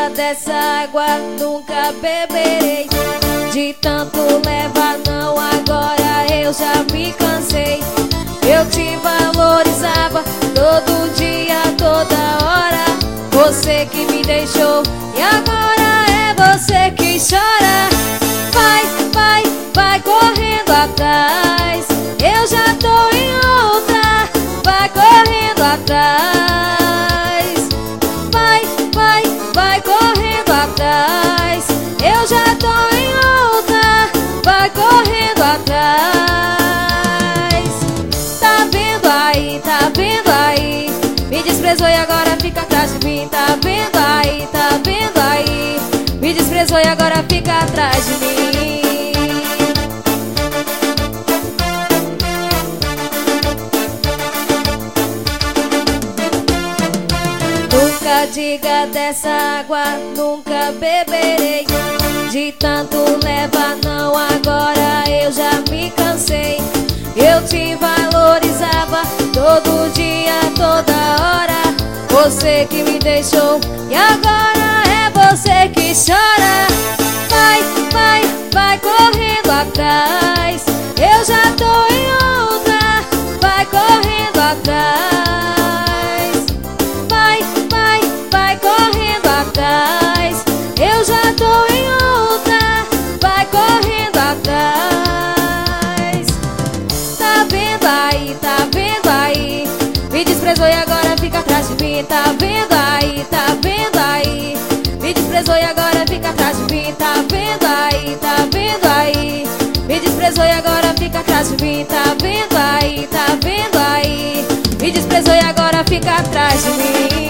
diga dessa água nunca beberei. De tanto leva não, agora eu já me cansei. Eu te valorizava todo dia, toda hora. Você que me deixou e agora é você que chora. Vai, vai, vai correndo atrás, eu já tô em outra. Vai correndo atrás. Vai, vai, vai correndo atrás, eu já tô em outra. Vai correndo atrás. Tá vendo aí, tá vendo aí? Me desprezou e agora fica atrás de mim. Tá vendo aí, tá vendo aí? Me desprezou e agora fica atrás de mim. Nunca diga dessa água, nunca beberei. De tanto leva não, agora eu já me cansei. Eu te valorizava todo dia, toda hora. Você que me deixou e agora é você que chora. Vai, vai, vai correndo atrás, eu já tô em outra. Vai correndo atrás. Vai, vai, vai correndo atrás, eu já tô em outra. Vai correndo atrás. Tá vendo aí, tá vendo aí? Me desprezou e agora fica atrás de mim. Tá vendo aí, tá vendo aí? Me desprezou e agora fica atrás de mim. Tá vendo aí, tá vendo aí? Me desprezou e agora fica atrás de mim. Tá vendo aí, tá vendo aí? Me desprezou e agora fica atrás de mim.